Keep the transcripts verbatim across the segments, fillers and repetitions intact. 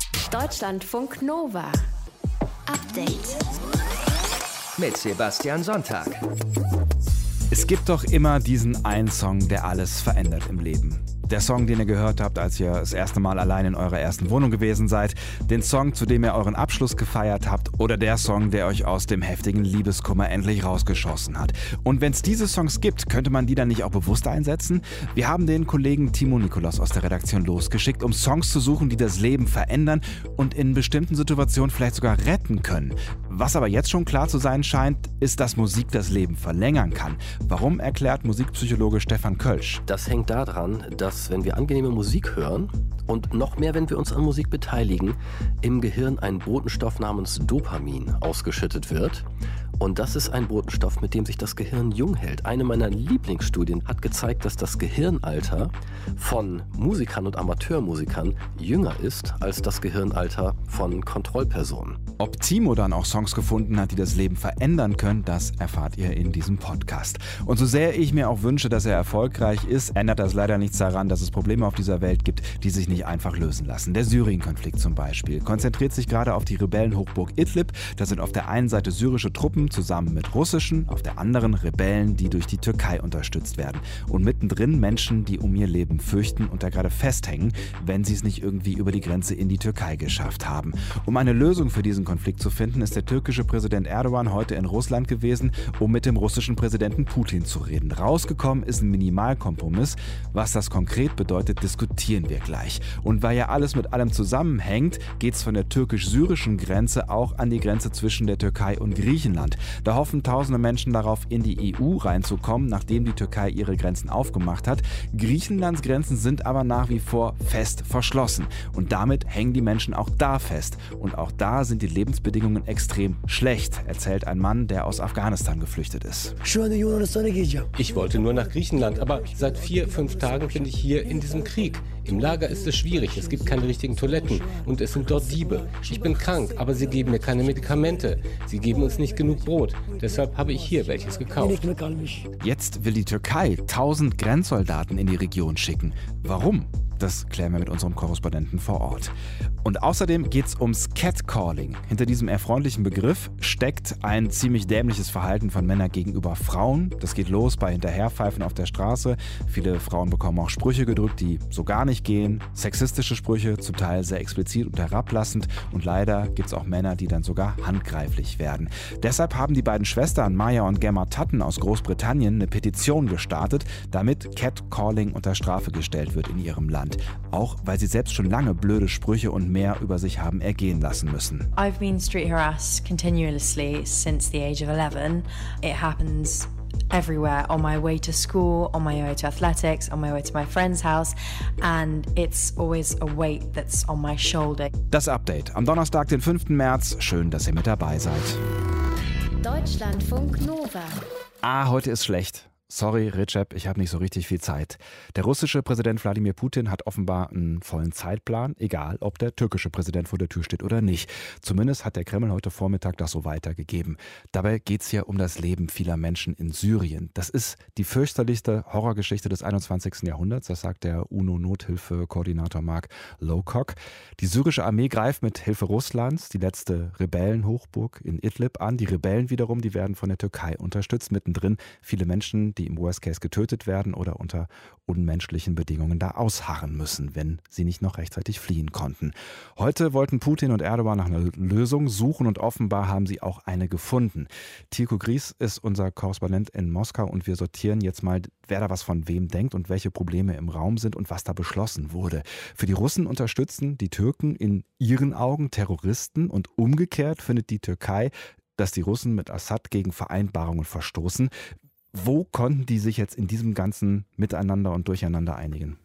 Deutschlandfunk Nova. Update. Mit Sebastian Sonntag. Es gibt doch immer diesen einen Song, der alles verändert im Leben. Der Song, den ihr gehört habt, als ihr das erste Mal allein in eurer ersten Wohnung gewesen seid. Den Song, zu dem ihr euren Abschluss gefeiert habt. Oder der Song, der euch aus dem heftigen Liebeskummer endlich rausgeschossen hat. Und wenn es diese Songs gibt, könnte man die dann nicht auch bewusst einsetzen? Wir haben den Kollegen Timo Nikolaus aus der Redaktion losgeschickt, um Songs zu suchen, die das Leben verändern und in bestimmten Situationen vielleicht sogar retten können. Was aber jetzt schon klar zu sein scheint, ist, dass Musik das Leben verlängern kann. Warum, erklärt Musikpsychologe Stefan Kölsch. Das hängt daran, dass wenn wir angenehme Musik hören und noch mehr, wenn wir uns an Musik beteiligen, im Gehirn ein Botenstoff namens Dopamin ausgeschüttet wird. Und das ist ein Botenstoff, mit dem sich das Gehirn jung hält. Eine meiner Lieblingsstudien hat gezeigt, dass das Gehirnalter von Musikern und Amateurmusikern jünger ist als das Gehirnalter von Kontrollpersonen. Ob Timo dann auch Songs gefunden hat, die das Leben verändern können, das erfahrt ihr in diesem Podcast. Und so sehr ich mir auch wünsche, dass er erfolgreich ist, ändert das leider nichts daran, dass es Probleme auf dieser Welt gibt, die sich nicht einfach lösen lassen. Der Syrien-Konflikt zum Beispiel konzentriert sich gerade auf die Rebellenhochburg Idlib. Da sind auf der einen Seite syrische Truppen zusammen mit russischen, auf der anderen Rebellen, die durch die Türkei unterstützt werden. Und mittendrin Menschen, die um ihr Leben fürchten und da gerade festhängen, wenn sie es nicht irgendwie über die Grenze in die Türkei geschafft haben. Um eine Lösung für diesen Konflikt zu finden, ist der türkische Präsident Erdogan heute in Russland gewesen, um mit dem russischen Präsidenten Putin zu reden. Rausgekommen ist ein Minimalkompromiss. Was das konkret bedeutet, diskutieren wir gleich. Und weil ja alles mit allem zusammenhängt, geht es von der türkisch-syrischen Grenze auch an die Grenze zwischen der Türkei und Griechenland. Da hoffen tausende Menschen darauf, in die E U reinzukommen, nachdem die Türkei ihre Grenzen aufgemacht hat. Griechenlands Grenzen sind aber nach wie vor fest verschlossen. Und damit hängen die Menschen auch da fest. Und auch da sind die Lebensbedingungen extrem schlecht, erzählt ein Mann, der aus Afghanistan geflüchtet ist. Ich wollte nur nach Griechenland, aber seit vier, fünf Tagen bin ich hier in diesem Krieg. Im Lager ist es schwierig, es gibt keine richtigen Toiletten und es sind dort Diebe. Ich bin krank, aber sie geben mir keine Medikamente. Sie geben uns nicht genug Brot. Deshalb habe ich hier welches gekauft. Jetzt will die Türkei tausend Grenzsoldaten in die Region schicken. Warum? Das klären wir mit unserem Korrespondenten vor Ort. Und außerdem geht es ums Catcalling. Hinter diesem erfreulichen Begriff steckt ein ziemlich dämliches Verhalten von Männern gegenüber Frauen. Das geht los bei Hinterherpfeifen auf der Straße. Viele Frauen bekommen auch Sprüche gedrückt, die so gar nicht gehen. Sexistische Sprüche, zum Teil sehr explizit und herablassend. Und leider gibt es auch Männer, die dann sogar handgreiflich werden. Deshalb haben die beiden Schwestern Maya und Gemma Tatten aus Großbritannien eine Petition gestartet, damit Catcalling unter Strafe gestellt wird in ihrem Land. Auch weil sie selbst schon lange blöde Sprüche und mehr über sich haben ergehen lassen müssen. I've been street harassed continuously since the age of eleven. It happens everywhere, on my way to school, on my way to athletics, on my way to my friend's house, and it's always a weight that's on my shoulder. Das Update am Donnerstag, den fünften März. Schön, dass ihr mit dabei seid. Deutschlandfunk Nova. Ah, heute ist schlecht. Sorry, Recep, ich habe nicht so richtig viel Zeit. Der russische Präsident Wladimir Putin hat offenbar einen vollen Zeitplan, egal ob der türkische Präsident vor der Tür steht oder nicht. Zumindest hat der Kreml heute Vormittag das so weitergegeben. Dabei geht es ja um das Leben vieler Menschen in Syrien. Das ist die fürchterlichste Horrorgeschichte des einundzwanzigsten Jahrhunderts, das sagt der UNO-Nothilfe-Koordinator Mark Lowcock. Die syrische Armee greift mit Hilfe Russlands die letzte Rebellenhochburg in Idlib an. Die Rebellen wiederum, die werden von der Türkei unterstützt. Mittendrin viele Menschen, die im Worst Case getötet werden oder unter unmenschlichen Bedingungen da ausharren müssen, wenn sie nicht noch rechtzeitig fliehen konnten. Heute wollten Putin und Erdogan nach einer Lösung suchen und offenbar haben sie auch eine gefunden. Tilko Gries ist unser Korrespondent in Moskau und wir sortieren jetzt mal, wer da was von wem denkt und welche Probleme im Raum sind und was da beschlossen wurde. Für die Russen unterstützen die Türken in ihren Augen Terroristen und umgekehrt findet die Türkei, dass die Russen mit Assad gegen Vereinbarungen verstoßen. Wo konnten die sich jetzt in diesem ganzen Miteinander und Durcheinander einigen?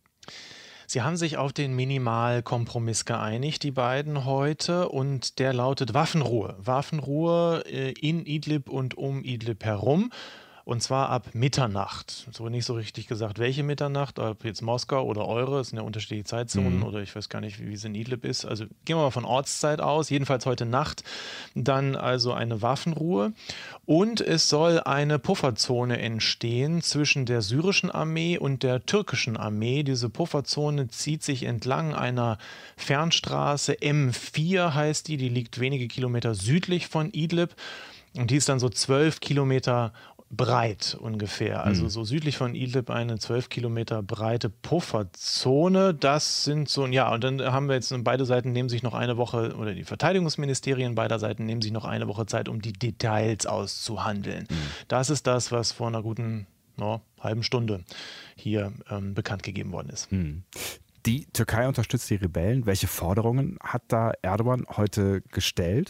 Sie haben sich auf den Minimalkompromiss geeinigt, die beiden heute, und der lautet Waffenruhe. Waffenruhe in Idlib und um Idlib herum. Und zwar ab Mitternacht. So nicht so richtig gesagt, welche Mitternacht, ob jetzt Moskau oder eure, es sind ja unterschiedliche Zeitzonen, mhm. oder ich weiß gar nicht, wie, wie es in Idlib ist. Also gehen wir mal von Ortszeit aus, jedenfalls heute Nacht. Dann also eine Waffenruhe. Und es soll eine Pufferzone entstehen zwischen der syrischen Armee und der türkischen Armee. Diese Pufferzone zieht sich entlang einer Fernstraße, M vier heißt die, die liegt wenige Kilometer südlich von Idlib. Und die ist dann so zwölf Kilometer breit ungefähr. Also mhm. so südlich von Idlib eine zwölf Kilometer breite Pufferzone. Das sind so, ja, und dann haben wir jetzt, beide Seiten nehmen sich noch eine Woche, oder die Verteidigungsministerien beider Seiten nehmen sich noch eine Woche Zeit, um die Details auszuhandeln. Mhm. Das ist das, was vor einer guten no, halben Stunde hier ähm, bekannt gegeben worden ist. Mhm. Die Türkei unterstützt die Rebellen. Welche Forderungen hat da Erdogan heute gestellt?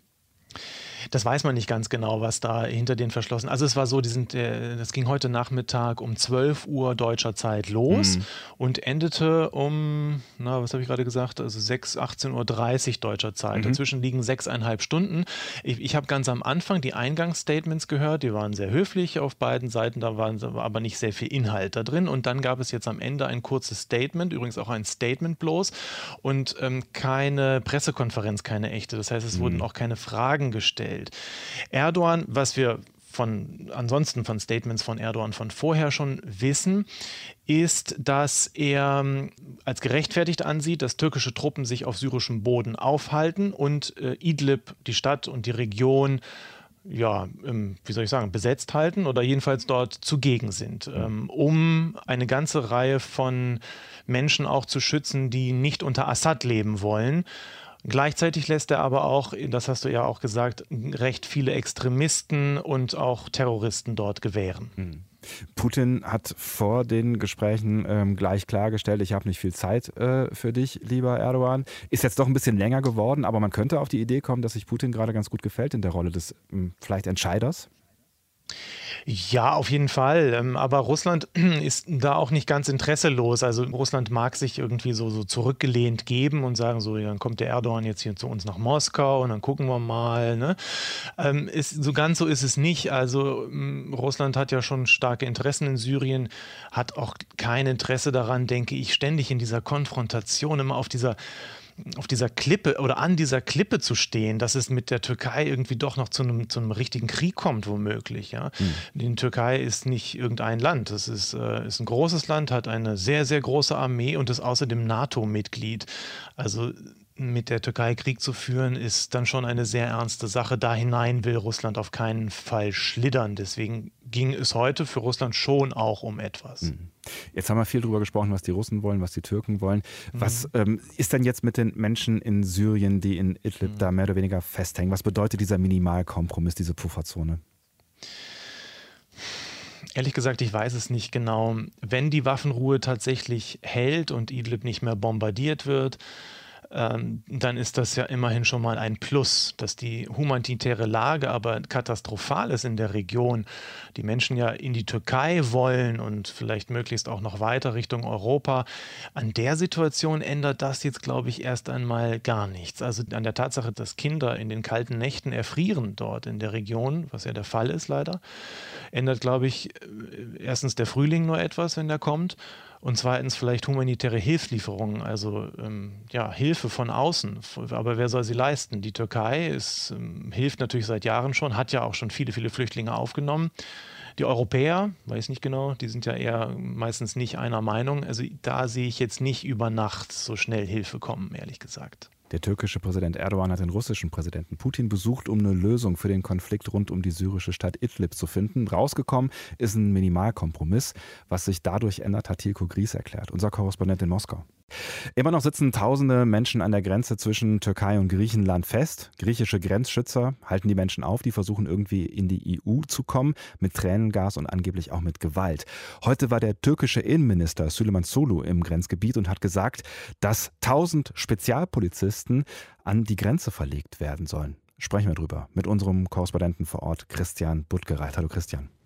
Das weiß man nicht ganz genau, was da hinter den verschlossen. Also es war so, die sind, äh, das ging heute Nachmittag um zwölf Uhr deutscher Zeit los mhm. und endete um, na, was habe ich gerade gesagt, also sechs, achtzehn Uhr dreißig deutscher Zeit. Mhm. Dazwischen liegen sechseinhalb Stunden. Ich, ich habe ganz am Anfang die Eingangsstatements gehört, die waren sehr höflich auf beiden Seiten, da war aber nicht sehr viel Inhalt da drin. Und dann gab es jetzt am Ende ein kurzes Statement, übrigens auch ein Statement bloß und ähm, keine Pressekonferenz, keine echte. Das heißt, es mhm. wurden auch keine Fragen gestellt. Erdogan, was wir von ansonsten von Statements von Erdogan von vorher schon wissen, ist, dass er als gerechtfertigt ansieht, dass türkische Truppen sich auf syrischem Boden aufhalten und äh, Idlib, die Stadt und die Region, ja, ähm, wie soll ich sagen, besetzt halten oder jedenfalls dort zugegen sind, ähm, um eine ganze Reihe von Menschen auch zu schützen, die nicht unter Assad leben wollen. Gleichzeitig lässt er aber auch, das hast du ja auch gesagt, recht viele Extremisten und auch Terroristen dort gewähren. Hm. Putin hat vor den Gesprächen ähm, gleich klargestellt, ich habe nicht viel Zeit äh, für dich, lieber Erdogan. Ist jetzt doch ein bisschen länger geworden, aber man könnte auf die Idee kommen, dass sich Putin gerade ganz gut gefällt in der Rolle des ähm, vielleicht Entscheiders. Ja, auf jeden Fall. Aber Russland ist da auch nicht ganz interesselos. Also Russland mag sich irgendwie so, so zurückgelehnt geben und sagen so, ja, dann kommt der Erdogan jetzt hier zu uns nach Moskau und dann gucken wir mal. Ne? Ähm, ist, so ganz so ist es nicht. Also Russland hat ja schon starke Interessen in Syrien, hat auch kein Interesse daran, denke ich, ständig in dieser Konfrontation, immer auf dieser auf dieser Klippe oder an dieser Klippe zu stehen, dass es mit der Türkei irgendwie doch noch zu einem, zu einem richtigen Krieg kommt, womöglich. Ja? Mhm. Die Türkei ist nicht irgendein Land. Es ist, äh, ist ein großes Land, hat eine sehr, sehr große Armee und ist außerdem NATO-Mitglied. Also mit der Türkei Krieg zu führen, ist dann schon eine sehr ernste Sache. Da hinein will Russland auf keinen Fall schlittern. Deswegen ging es heute für Russland schon auch um etwas. Jetzt haben wir viel darüber gesprochen, was die Russen wollen, was die Türken wollen. Was mhm. ähm, ist denn jetzt mit den Menschen in Syrien, die in Idlib mhm. da mehr oder weniger festhängen? Was bedeutet dieser Minimalkompromiss, diese Pufferzone? Ehrlich gesagt, ich weiß es nicht genau. Wenn die Waffenruhe tatsächlich hält und Idlib nicht mehr bombardiert wird, Ähm, dann ist das ja immerhin schon mal ein Plus, dass die humanitäre Lage aber katastrophal ist in der Region. Die Menschen ja in die Türkei wollen und vielleicht möglichst auch noch weiter Richtung Europa. An der Situation ändert das jetzt, glaube ich, erst einmal gar nichts. Also an der Tatsache, dass Kinder in den kalten Nächten erfrieren dort in der Region, was ja der Fall ist leider, ändert, glaube ich, erstens der Frühling nur etwas, wenn der kommt. Und zweitens vielleicht humanitäre Hilfslieferungen, also ähm, ja, Hilfe von außen. Aber wer soll sie leisten? Die Türkei ist, ähm, hilft natürlich seit Jahren schon, hat ja auch schon viele, viele Flüchtlinge aufgenommen. Die Europäer, weiß nicht genau, die sind ja eher meistens nicht einer Meinung. Also da sehe ich jetzt nicht über Nacht so schnell Hilfe kommen, ehrlich gesagt. Der türkische Präsident Erdogan hat den russischen Präsidenten Putin besucht, um eine Lösung für den Konflikt rund um die syrische Stadt Idlib zu finden. Rausgekommen ist ein Minimalkompromiss. Was sich dadurch ändert, hat Tilko Gries erklärt, unser Korrespondent in Moskau. Immer noch sitzen tausende Menschen an der Grenze zwischen Türkei und Griechenland fest. Griechische Grenzschützer halten die Menschen auf, die versuchen irgendwie in die E U zu kommen, mit Tränengas und angeblich auch mit Gewalt. Heute war der türkische Innenminister Süleyman Soylu im Grenzgebiet und hat gesagt, dass tausend Spezialpolizisten an die Grenze verlegt werden sollen. Sprechen wir drüber mit unserem Korrespondenten vor Ort, Christian Buttgereit. Hallo Christian.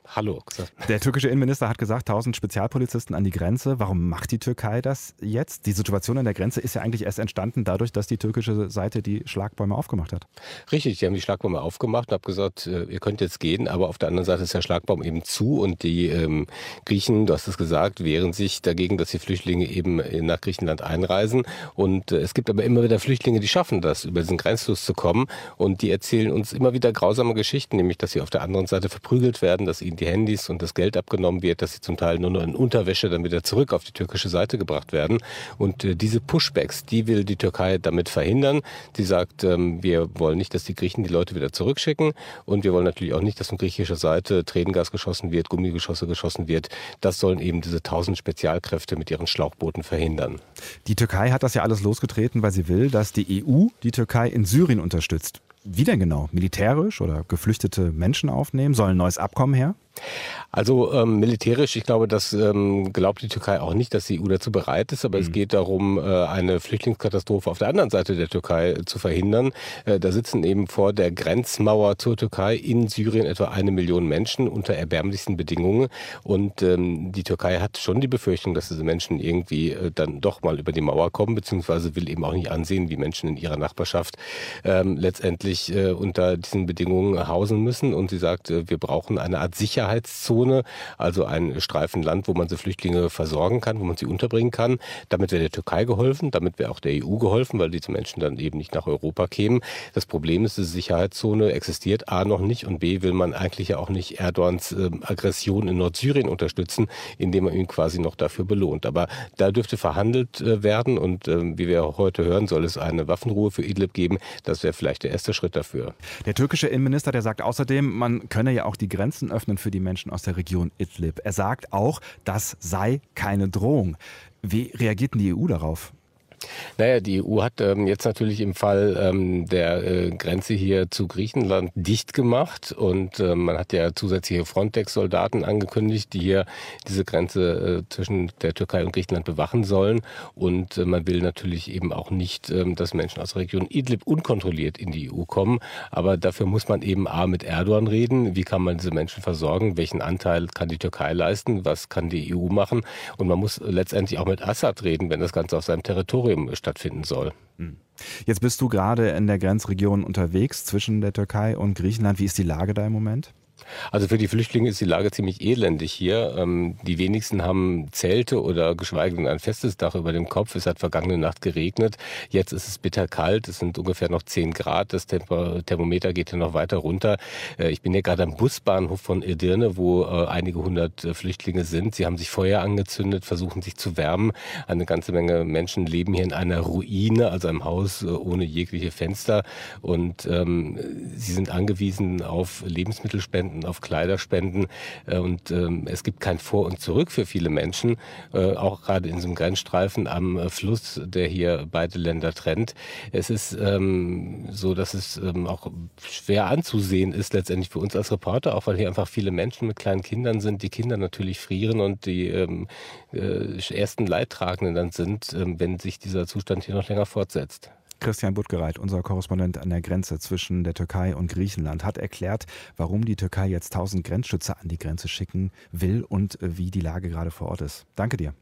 Hallo gesagt. Der türkische Innenminister hat gesagt, tausend Spezialpolizisten an die Grenze. Warum macht die Türkei das jetzt? Die Situation an der Grenze ist ja eigentlich erst entstanden dadurch, dass die türkische Seite die Schlagbäume aufgemacht hat. Richtig, die haben die Schlagbäume aufgemacht und haben gesagt, ihr könnt jetzt gehen, aber auf der anderen Seite ist der Schlagbaum eben zu und die ähm, Griechen, du hast es gesagt, wehren sich dagegen, dass die Flüchtlinge eben nach Griechenland einreisen. Und äh, es gibt aber immer wieder Flüchtlinge, die schaffen das, über diesen Grenzfluss zu kommen und die erzählen uns immer wieder grausame Geschichten, nämlich, dass sie auf der anderen Seite verprügelt werden, dass ihnen die Handys und das Geld abgenommen wird, dass sie zum Teil nur noch in Unterwäsche dann wieder zurück auf die türkische Seite gebracht werden. Und äh, diese Pushbacks, die will die Türkei damit verhindern. Sie sagt, ähm, wir wollen nicht, dass die Griechen die Leute wieder zurückschicken und wir wollen natürlich auch nicht, dass von griechischer Seite Tränengas geschossen wird, Gummigeschosse geschossen wird. Das sollen eben diese tausend Spezialkräfte mit ihren Schlauchbooten verhindern. Die Türkei hat das ja alles losgetreten, weil sie will, dass die E U die Türkei in Syrien unterstützt. Wie denn genau? Militärisch oder geflüchtete Menschen aufnehmen? Soll ein neues Abkommen her? Also ähm, militärisch, ich glaube, das ähm, glaubt die Türkei auch nicht, dass die E U dazu bereit ist. Aber mhm. es geht darum, äh, eine Flüchtlingskatastrophe auf der anderen Seite der Türkei zu verhindern. Äh, da sitzen eben vor der Grenzmauer zur Türkei in Syrien etwa eine Million Menschen unter erbärmlichsten Bedingungen. Und ähm, die Türkei hat schon die Befürchtung, dass diese Menschen irgendwie äh, dann doch mal über die Mauer kommen, beziehungsweise will eben auch nicht ansehen, wie Menschen in ihrer Nachbarschaft ähm, letztendlich äh, unter diesen Bedingungen hausen müssen. Und sie sagt, äh, wir brauchen eine Art Sicherheit. Sicherheitszone, also ein Streifen Land, wo man so Flüchtlinge versorgen kann, wo man sie unterbringen kann. Damit wäre der Türkei geholfen, damit wäre auch der E U geholfen, weil diese Menschen dann eben nicht nach Europa kämen. Das Problem ist, diese Sicherheitszone existiert A noch nicht und B will man eigentlich ja auch nicht Erdogans äh, Aggression in Nordsyrien unterstützen, indem man ihn quasi noch dafür belohnt. Aber da dürfte verhandelt äh, werden und äh, wie wir heute hören, soll es eine Waffenruhe für Idlib geben. Das wäre vielleicht der erste Schritt dafür. Der türkische Innenminister, der sagt außerdem, man könne ja auch die Grenzen öffnen für die Menschen aus der Region Idlib. Er sagt auch, das sei keine Drohung. Wie reagiert denn die E U darauf? Naja, die E U hat ähm, jetzt natürlich im Fall ähm, der äh, Grenze hier zu Griechenland dicht gemacht und äh, man hat ja zusätzliche Frontex-Soldaten angekündigt, die hier diese Grenze äh, zwischen der Türkei und Griechenland bewachen sollen und äh, man will natürlich eben auch nicht, äh, dass Menschen aus der Region Idlib unkontrolliert in die E U kommen, aber dafür muss man eben A mit Erdogan reden, wie kann man diese Menschen versorgen, welchen Anteil kann die Türkei leisten, was kann die E U machen und man muss letztendlich auch mit Assad reden, wenn das Ganze auf seinem Territorium stattfinden soll. Jetzt bist du gerade in der Grenzregion unterwegs zwischen der Türkei und Griechenland. Wie ist die Lage da im Moment? Also für die Flüchtlinge ist die Lage ziemlich elendig hier. Die wenigsten haben Zelte oder geschweige denn ein festes Dach über dem Kopf. Es hat vergangene Nacht geregnet. Jetzt ist es bitterkalt. Es sind ungefähr noch zehn Grad. Das Thermometer geht hier noch weiter runter. Ich bin hier gerade am Busbahnhof von Edirne, wo einige hundert Flüchtlinge sind. Sie haben sich Feuer angezündet, versuchen sich zu wärmen. Eine ganze Menge Menschen leben hier in einer Ruine, also einem Haus ohne jegliche Fenster. Und ähm, sie sind angewiesen auf Lebensmittelspenden, auf Kleiderspenden und ähm, es gibt kein Vor und Zurück für viele Menschen, äh, auch gerade in so einem Grenzstreifen am äh, Fluss, der hier beide Länder trennt. Es ist ähm, so, dass es ähm, auch schwer anzusehen ist letztendlich für uns als Reporter, auch weil hier einfach viele Menschen mit kleinen Kindern sind, die Kinder natürlich frieren und die ähm, äh, ersten Leidtragenden dann sind, äh, wenn sich dieser Zustand hier noch länger fortsetzt. Christian Buttgereit, unser Korrespondent an der Grenze zwischen der Türkei und Griechenland, hat erklärt, warum die Türkei jetzt tausend Grenzschützer an die Grenze schicken will und wie die Lage gerade vor Ort ist. Danke dir.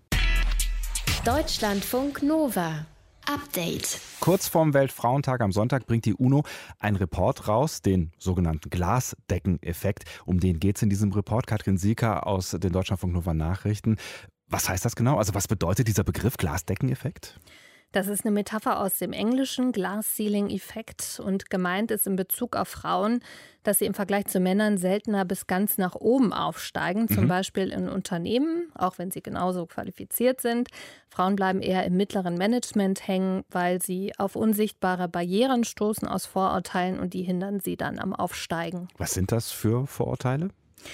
Deutschlandfunk Nova. Update. Kurz vorm Weltfrauentag am Sonntag bringt die UNO einen Report raus, den sogenannten Glasdeckeneffekt. Um den geht es in diesem Report. Katrin Sieker aus den Deutschlandfunk Nova Nachrichten. Was heißt das genau? Also was bedeutet dieser Begriff Glasdeckeneffekt? Das ist eine Metapher aus dem Englischen, Glass-Ceiling-Effekt, und gemeint ist in Bezug auf Frauen, dass sie im Vergleich zu Männern seltener bis ganz nach oben aufsteigen, zum mhm. Beispiel in Unternehmen, auch wenn sie genauso qualifiziert sind. Frauen bleiben eher im mittleren Management hängen, weil sie auf unsichtbare Barrieren stoßen aus Vorurteilen und die hindern sie dann am Aufsteigen. Was sind das für Vorurteile?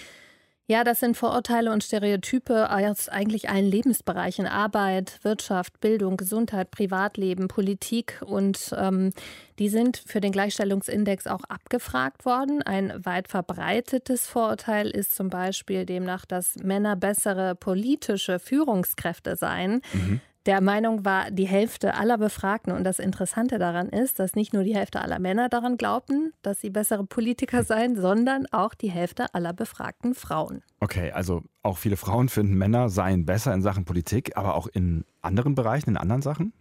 Ja, das sind Vorurteile und Stereotype aus eigentlich allen Lebensbereichen. Arbeit, Wirtschaft, Bildung, Gesundheit, Privatleben, Politik. Und ähm, die sind für den Gleichstellungsindex auch abgefragt worden. Ein weit verbreitetes Vorurteil ist zum Beispiel demnach, dass Männer bessere politische Führungskräfte seien. Mhm. der Meinung war die Hälfte aller Befragten. Und das Interessante daran ist, dass nicht nur die Hälfte aller Männer daran glaubten, dass sie bessere Politiker seien, sondern auch die Hälfte aller befragten Frauen. Okay, also auch viele Frauen finden, Männer seien besser in Sachen Politik, aber auch in anderen Bereichen, in anderen Sachen?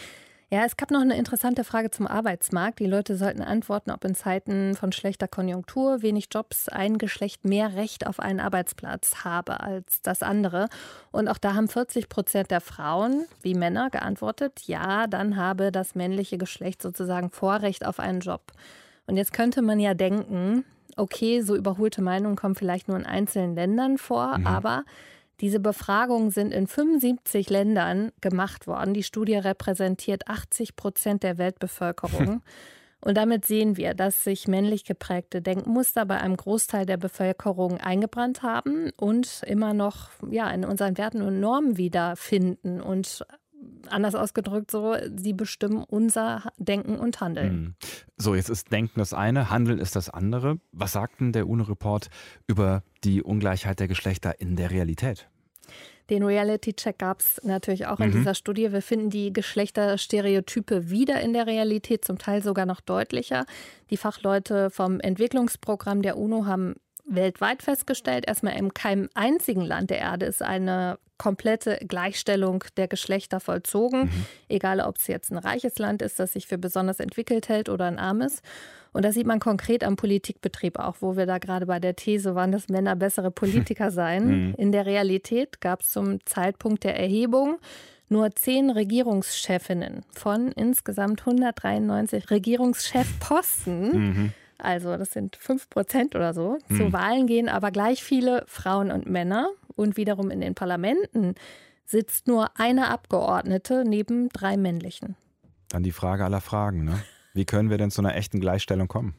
Ja, es gab noch eine interessante Frage zum Arbeitsmarkt. Die Leute sollten antworten, ob in Zeiten von schlechter Konjunktur, wenig Jobs, ein Geschlecht mehr Recht auf einen Arbeitsplatz habe als das andere. Und auch da haben vierzig Prozent der Frauen, wie Männer, geantwortet, ja, dann habe das männliche Geschlecht sozusagen Vorrecht auf einen Job. Und jetzt könnte man ja denken, okay, so überholte Meinungen kommen vielleicht nur in einzelnen Ländern vor, mhm. aber diese Befragungen sind in fünfundsiebzig Ländern gemacht worden. Die Studie repräsentiert achtzig Prozent der Weltbevölkerung. Und damit sehen wir, dass sich männlich geprägte Denkmuster bei einem Großteil der Bevölkerung eingebrannt haben und immer noch ja, in unseren Werten und Normen wiederfinden. Und anders ausgedrückt so, sie bestimmen unser Denken und Handeln. So, jetzt ist Denken das eine, Handeln ist das andere. Was sagt denn der UNO-Report über die Ungleichheit der Geschlechter in der Realität? Den Reality-Check gab es natürlich auch in Mhm. dieser Studie. Wir finden die Geschlechterstereotype wieder in der Realität, zum Teil sogar noch deutlicher. Die Fachleute vom Entwicklungsprogramm der UNO haben weltweit festgestellt, erstmal in keinem einzigen Land der Erde ist eine komplette Gleichstellung der Geschlechter vollzogen. Mhm. Egal, ob es jetzt ein reiches Land ist, das sich für besonders entwickelt hält oder ein armes. Und das sieht man konkret am Politikbetrieb auch, wo wir da gerade bei der These waren, dass Männer bessere Politiker seien. Mhm. In der Realität gab es zum Zeitpunkt der Erhebung nur zehn Regierungschefinnen von insgesamt hundertdreiundneunzig Regierungschefposten. Mhm. Also das sind fünf Prozent oder so. Mhm. Zu Wahlen gehen aber gleich viele Frauen und Männer. Und wiederum in den Parlamenten sitzt nur eine Abgeordnete neben drei männlichen. Dann die Frage aller Fragen, ne? Wie können wir denn zu einer echten Gleichstellung kommen?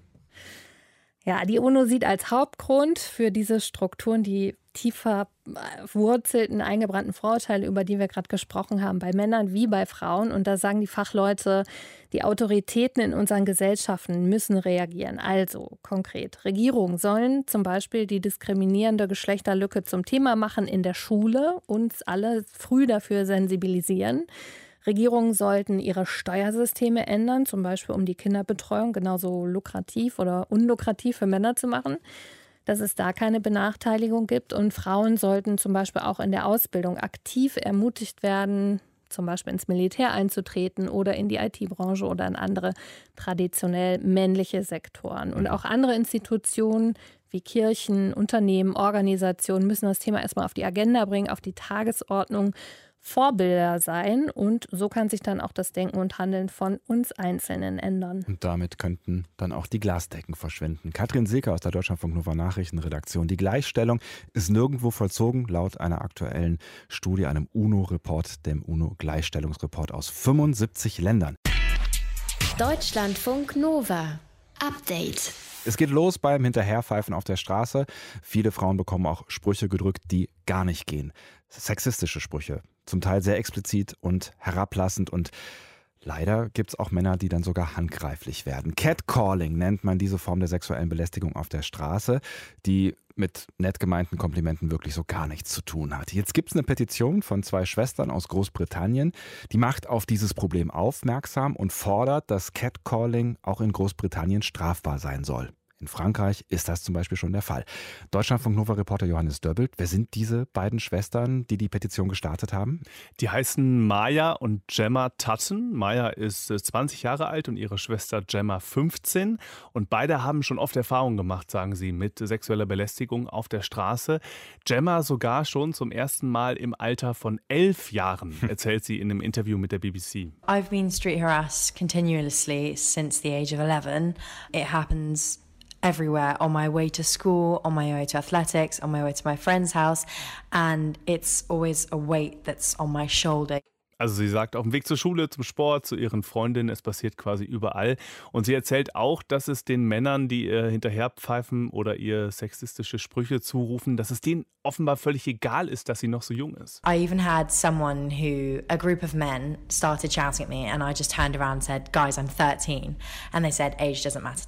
Ja, die UNO sieht als Hauptgrund für diese Strukturen die tiefer verwurzelten, eingebrannten Vorurteile, über die wir gerade gesprochen haben, bei Männern wie bei Frauen. Und da sagen die Fachleute, die Autoritäten in unseren Gesellschaften müssen reagieren. Also konkret, Regierungen sollen zum Beispiel die diskriminierende Geschlechterlücke zum Thema machen in der Schule, uns alle früh dafür sensibilisieren. Regierungen sollten ihre Steuersysteme ändern, zum Beispiel um die Kinderbetreuung genauso lukrativ oder unlukrativ für Männer zu machen, dass es da keine Benachteiligung gibt. Und Frauen sollten zum Beispiel auch in der Ausbildung aktiv ermutigt werden, zum Beispiel ins Militär einzutreten oder in die I T-Branche oder in andere traditionell männliche Sektoren. Und auch andere Institutionen wie Kirchen, Unternehmen, Organisationen müssen das Thema erstmal auf die Agenda bringen, auf die Tagesordnung, Vorbilder sein. Und so kann sich dann auch das Denken und Handeln von uns Einzelnen ändern. Und damit könnten dann auch die Glasdecken verschwinden. Katrin Silke aus der Deutschlandfunk Nova Nachrichtenredaktion. Die Gleichstellung ist nirgendwo vollzogen, laut einer aktuellen Studie, einem UNO-Report, dem UNO-Gleichstellungsreport aus fünfundsiebzig Ländern. Deutschlandfunk Nova. Update. Es geht los beim Hinterherpfeifen auf der Straße. Viele Frauen bekommen auch Sprüche gedrückt, die gar nicht gehen. Sexistische Sprüche, zum Teil sehr explizit und herablassend, und leider gibt es auch Männer, die dann sogar handgreiflich werden. Catcalling nennt man diese Form der sexuellen Belästigung auf der Straße, die mit nett gemeinten Komplimenten wirklich so gar nichts zu tun hat. Jetzt gibt es eine Petition von zwei Schwestern aus Großbritannien, die macht auf dieses Problem aufmerksam und fordert, dass Catcalling auch in Großbritannien strafbar sein soll. In Frankreich ist das zum Beispiel schon der Fall. Deutschlandfunk Nova-Reporter Johannes Döbbelt, wer sind diese beiden Schwestern, die die Petition gestartet haben? Die heißen Maya und Gemma Tutton. Maya ist zwanzig Jahre alt und ihre Schwester Gemma fünfzehn. Und beide haben schon oft Erfahrung gemacht, sagen sie, mit sexueller Belästigung auf der Straße. Gemma sogar schon zum ersten Mal im Alter von elf Jahren, erzählt sie in einem Interview mit der B B C. I've been street harassed continuously since the age of eleven. It happens everywhere, on my way to school, on my way to athletics, on my way to my friend's house, and it's always a weight that's on my shoulder. Also sie sagt, auf dem Weg zur Schule, zum Sport, zu ihren Freundinnen, es passiert quasi überall. Und sie erzählt auch, dass es den Männern, die ihr hinterherpfeifen oder ihr sexistische Sprüche zurufen, dass es denen offenbar völlig egal ist, dass sie noch so jung ist. I even had someone who, a group of men, started shouting at me and I just turned around and said, guys, I'm thirteen. And they said, age doesn't matter to me.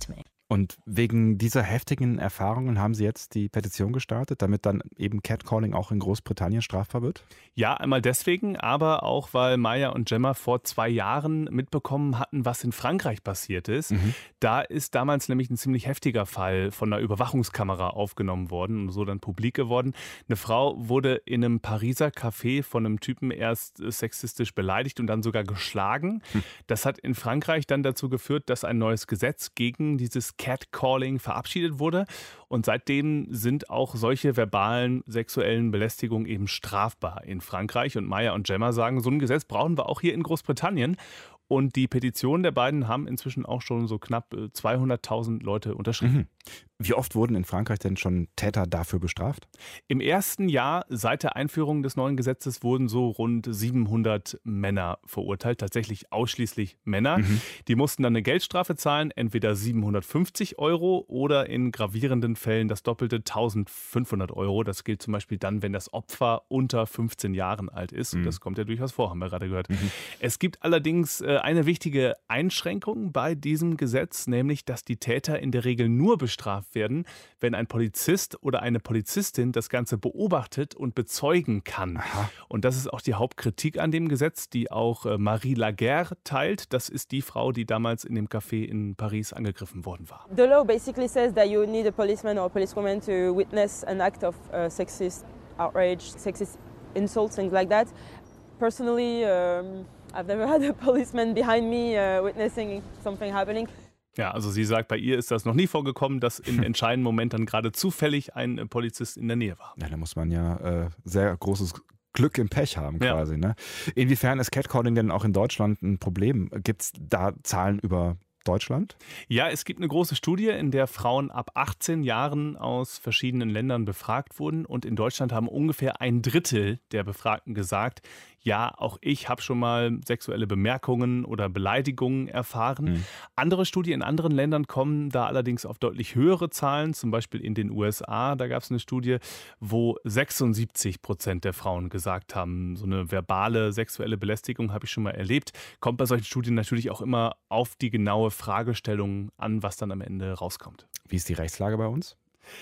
Und wegen dieser heftigen Erfahrungen haben Sie jetzt die Petition gestartet, damit dann eben Catcalling auch in Großbritannien strafbar wird? Ja, einmal deswegen, aber auch, weil Maya und Gemma vor zwei Jahren mitbekommen hatten, was in Frankreich passiert ist. Mhm. Da ist damals nämlich ein ziemlich heftiger Fall von einer Überwachungskamera aufgenommen worden und so dann publik geworden. Eine Frau wurde in einem Pariser Café von einem Typen erst sexistisch beleidigt und dann sogar geschlagen. Mhm. Das hat in Frankreich dann dazu geführt, dass ein neues Gesetz gegen dieses Catcalling verabschiedet wurde. Und seitdem sind auch solche verbalen sexuellen Belästigungen eben strafbar in Frankreich. Und Maya und Gemma sagen, so ein Gesetz brauchen wir auch hier in Großbritannien. Und die Petitionen der beiden haben inzwischen auch schon so knapp zweihunderttausend Leute unterschrieben. Mhm. Wie oft wurden in Frankreich denn schon Täter dafür bestraft? Im ersten Jahr seit der Einführung des neuen Gesetzes wurden so rund siebenhundert Männer verurteilt, tatsächlich ausschließlich Männer. Mhm. Die mussten dann eine Geldstrafe zahlen, entweder siebenhundertfünfzig Euro oder in gravierenden Fällen das doppelte, eintausendfünfhundert Euro. Das gilt zum Beispiel dann, wenn das Opfer unter fünfzehn Jahren alt ist. Mhm. Und das kommt ja durchaus vor, haben wir gerade gehört. Mhm. Es gibt allerdings eine wichtige Einschränkung bei diesem Gesetz, nämlich, dass die Täter in der Regel nur bestraft werden, wenn ein Polizist oder eine Polizistin das Ganze beobachtet und bezeugen kann. Aha. Und das ist auch die Hauptkritik an dem Gesetz, die auch Marie Laguerre teilt. Das ist die Frau, die damals in dem Café in Paris angegriffen worden war. The law basically says that you need a policeman or a policewoman to witness an act of uh, sexist outrage, sexist insults, things like that. Personally, um, I've never had a policeman behind me uh, witnessing something happening. Ja, also sie sagt, bei ihr ist das noch nie vorgekommen, dass im entscheidenden Moment dann gerade zufällig ein Polizist in der Nähe war. Ja, da muss man ja äh, sehr großes Glück im Pech haben quasi. Ja. Ne? Inwiefern ist Catcalling denn auch in Deutschland ein Problem? Gibt es da Zahlen über Deutschland? Ja, es gibt eine große Studie, in der Frauen ab achtzehn Jahren aus verschiedenen Ländern befragt wurden. Und in Deutschland haben ungefähr ein Drittel der Befragten gesagt, ja, auch ich habe schon mal sexuelle Bemerkungen oder Beleidigungen erfahren. Mhm. Andere Studien in anderen Ländern kommen da allerdings auf deutlich höhere Zahlen. Zum Beispiel in den U S A, da gab es eine Studie, wo sechsundsiebzig Prozent der Frauen gesagt haben, so eine verbale sexuelle Belästigung habe ich schon mal erlebt. Kommt bei solchen Studien natürlich auch immer auf die genaue Fragestellung an, was dann am Ende rauskommt. Wie ist die Rechtslage bei uns?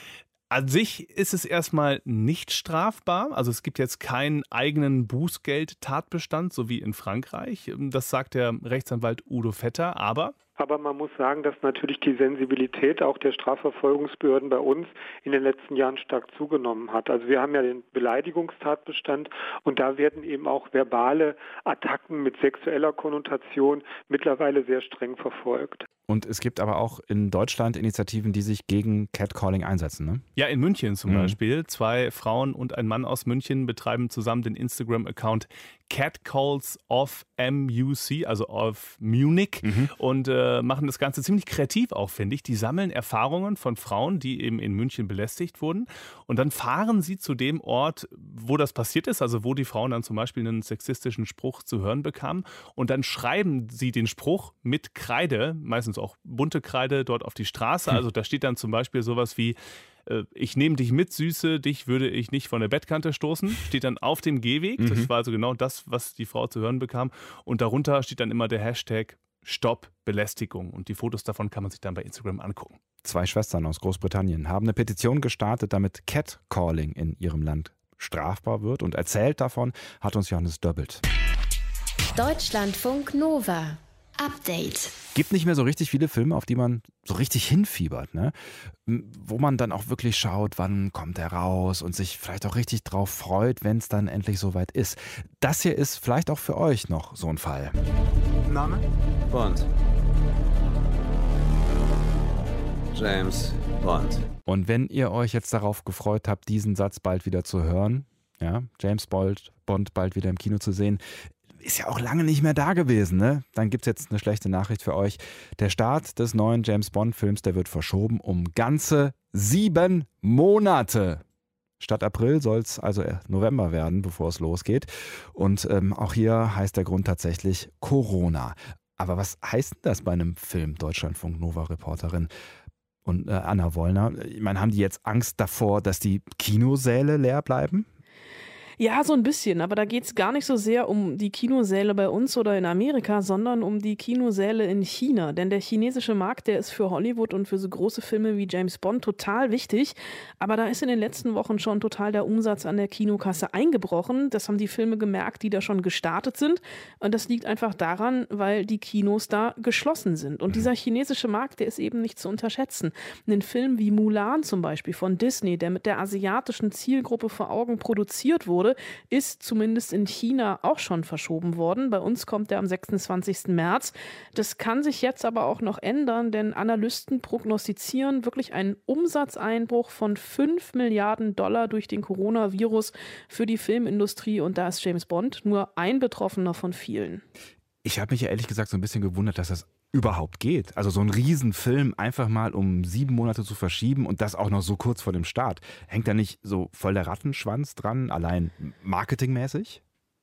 An sich ist es erstmal nicht strafbar. Also es gibt jetzt keinen eigenen Bußgeld-Tatbestand, so wie in Frankreich. Das sagt der Rechtsanwalt Udo Vetter. Aber Aber man muss sagen, dass natürlich die Sensibilität auch der Strafverfolgungsbehörden bei uns in den letzten Jahren stark zugenommen hat. Also wir haben ja den Beleidigungstatbestand und da werden eben auch verbale Attacken mit sexueller Konnotation mittlerweile sehr streng verfolgt. Und es gibt aber auch in Deutschland Initiativen, die sich gegen Catcalling einsetzen, ne? Ja, in München zum Mhm. Beispiel. Zwei Frauen und ein Mann aus München betreiben zusammen den Instagram-Account Catcalls of M U C, also of Munich, Mhm. und äh, machen das Ganze ziemlich kreativ auch, finde ich. Die sammeln Erfahrungen von Frauen, die eben in München belästigt wurden, und dann fahren sie zu dem Ort, wo das passiert ist, also wo die Frauen dann zum Beispiel einen sexistischen Spruch zu hören bekamen, und dann schreiben sie den Spruch mit Kreide, meistens auch bunte Kreide, dort auf die Straße. Also da steht dann zum Beispiel sowas wie: Ich nehme dich mit, Süße, dich würde ich nicht von der Bettkante stoßen. Steht dann auf dem Gehweg. Mhm. Das war also genau das, was die Frau zu hören bekam. Und darunter steht dann immer der Hashtag Stopp Belästigung. Und die Fotos davon kann man sich dann bei Instagram angucken. Zwei Schwestern aus Großbritannien haben eine Petition gestartet, damit Catcalling in ihrem Land strafbar wird. Und erzählt davon hat uns Johannes Döbbelt. Deutschlandfunk Nova. Update. Gibt nicht mehr so richtig viele Filme, auf die man so richtig hinfiebert, ne? Wo man dann auch wirklich schaut, wann kommt er raus und sich vielleicht auch richtig drauf freut, wenn es dann endlich soweit ist. Das hier ist vielleicht auch für euch noch so ein Fall. Name? Bond. James Bond. Und wenn ihr euch jetzt darauf gefreut habt, diesen Satz bald wieder zu hören, ja, James Bond, Bond bald wieder im Kino zu sehen, ist ja auch lange nicht mehr da gewesen, ne? Dann gibt es jetzt eine schlechte Nachricht für euch. Der Start des neuen James-Bond-Films, der wird verschoben um ganze sieben Monate. Statt April soll es also November werden, bevor es losgeht. Und ähm, auch hier heißt der Grund tatsächlich Corona. Aber was heißt denn das bei einem Film, Deutschlandfunk-Nova-Reporterin und äh, Anna Wollner? Ich meine, haben die jetzt Angst davor, dass die Kinosäle leer bleiben? Ja, so ein bisschen, aber da geht es gar nicht so sehr um die Kinosäle bei uns oder in Amerika, sondern um die Kinosäle in China. Denn der chinesische Markt, der ist für Hollywood und für so große Filme wie James Bond total wichtig. Aber da ist in den letzten Wochen schon total der Umsatz an der Kinokasse eingebrochen. Das haben die Filme gemerkt, die da schon gestartet sind. Und das liegt einfach daran, weil die Kinos da geschlossen sind. Und dieser chinesische Markt, der ist eben nicht zu unterschätzen. Ein Film wie Mulan zum Beispiel von Disney, der mit der asiatischen Zielgruppe vor Augen produziert wurde, ist zumindest in China auch schon verschoben worden. Bei uns kommt er am sechsundzwanzigsten März. Das kann sich jetzt aber auch noch ändern, denn Analysten prognostizieren wirklich einen Umsatzeinbruch von fünf Milliarden Dollar durch den Coronavirus für die Filmindustrie. Und da ist James Bond nur ein Betroffener von vielen. Ich habe mich ja ehrlich gesagt so ein bisschen gewundert, dass das überhaupt geht. Also so einen Riesenfilm einfach mal um sieben Monate zu verschieben und das auch noch so kurz vor dem Start. Hängt da nicht so voll der Rattenschwanz dran, allein marketingmäßig?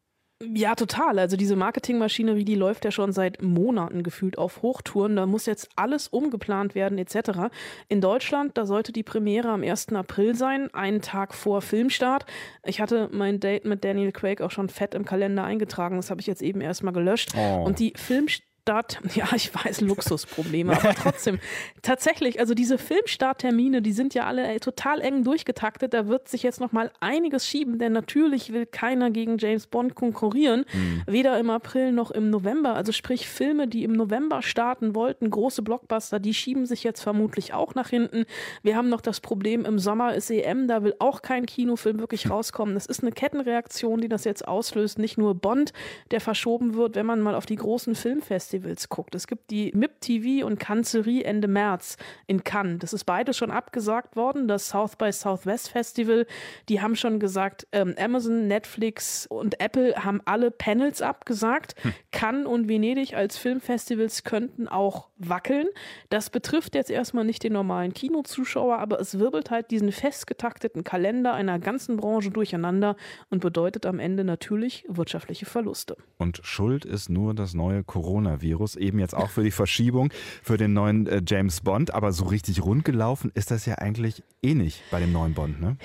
Ja, total. Also diese Marketingmaschinerie, die läuft ja schon seit Monaten gefühlt auf Hochtouren. Da muss jetzt alles umgeplant werden et cetera. In Deutschland, da sollte die Premiere am ersten April sein, einen Tag vor Filmstart. Ich hatte mein Date mit Daniel Craig auch schon fett im Kalender eingetragen. Das habe ich jetzt eben erstmal gelöscht. Oh. Und die Filmstart Start, ja, ich weiß, Luxusprobleme, aber trotzdem, tatsächlich, also diese Filmstarttermine, die sind ja alle ey, total eng durchgetaktet, da wird sich jetzt noch mal einiges schieben, denn natürlich will keiner gegen James Bond konkurrieren, mhm. weder im April noch im November, also sprich Filme, die im November starten wollten, große Blockbuster, die schieben sich jetzt vermutlich auch nach hinten. Wir haben noch das Problem, im Sommer ist E M, da will auch kein Kinofilm wirklich rauskommen. Das ist eine Kettenreaktion, die das jetzt auslöst, nicht nur Bond, der verschoben wird, wenn man mal auf die großen Filmfestivals guckt. Es gibt die M I P-T V und Cannes-Serie Ende März in Cannes. Das ist beides schon abgesagt worden. Das South by Southwest Festival, die haben schon gesagt, ähm, Amazon, Netflix und Apple haben alle Panels abgesagt. Hm. Cannes und Venedig als Filmfestivals könnten auch wackeln. Das betrifft jetzt erstmal nicht den normalen Kinozuschauer, aber es wirbelt halt diesen festgetakteten Kalender einer ganzen Branche durcheinander und bedeutet am Ende natürlich wirtschaftliche Verluste. Und schuld ist nur das neue Coronavirus. Virus, eben jetzt auch für die Verschiebung für den neuen äh, James Bond, aber so richtig rund gelaufen ist das ja eigentlich eh nicht bei dem neuen Bond, ne?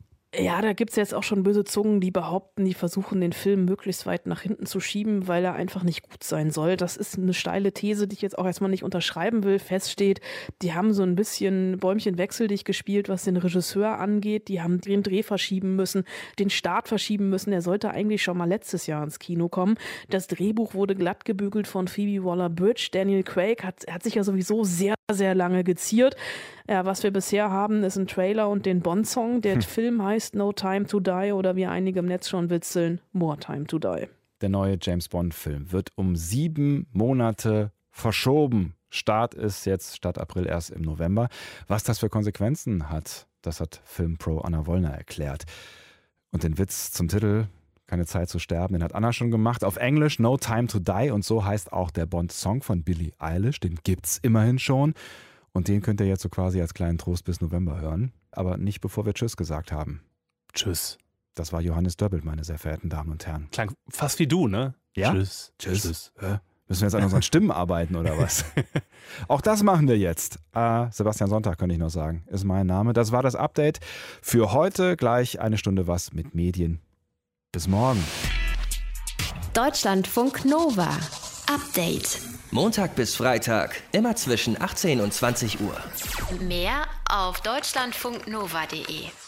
Ja, da gibt es jetzt auch schon böse Zungen, die behaupten, die versuchen, den Film möglichst weit nach hinten zu schieben, weil er einfach nicht gut sein soll. Das ist eine steile These, die ich jetzt auch erstmal nicht unterschreiben will. Fest steht, die haben so ein bisschen Bäumchen wechseldicht gespielt, was den Regisseur angeht. Die haben den Dreh verschieben müssen, den Start verschieben müssen. Der sollte eigentlich schon mal letztes Jahr ins Kino kommen. Das Drehbuch wurde glatt gebügelt von Phoebe Waller-Bridge. Daniel Craig hat, hat sich ja sowieso sehr, sehr lange geziert. Ja, was wir bisher haben, ist ein Trailer und den Bond-Song. Der hm. Film heißt No Time to Die oder wie einige im Netz schon witzeln, More Time to Die. Der neue James-Bond-Film wird um sieben Monate verschoben. Start ist jetzt statt April erst im November. Was das für Konsequenzen hat, das hat Filmpro Anna Wollner erklärt. Und den Witz zum Titel, keine Zeit zu sterben, den hat Anna schon gemacht. Auf Englisch No Time to Die und so heißt auch der Bond-Song von Billie Eilish. Den gibt's immerhin schon. Und den könnt ihr jetzt so quasi als kleinen Trost bis November hören. Aber nicht bevor wir Tschüss gesagt haben. Tschüss. Das war Johannes Döbbelt, meine sehr verehrten Damen und Herren. Klang fast wie du, ne? Ja? Tschüss. Tschüss. Tschüss. Äh, müssen wir jetzt an unseren Stimmen arbeiten oder was? Auch das machen wir jetzt. Äh, Sebastian Sonntag könnte ich noch sagen, ist mein Name. Das war das Update für heute. Gleich eine Stunde was mit Medien. Bis morgen. Deutschlandfunk Nova. Update. Montag bis Freitag, immer zwischen achtzehn und zwanzig Uhr. Mehr auf deutschlandfunknova punkt de.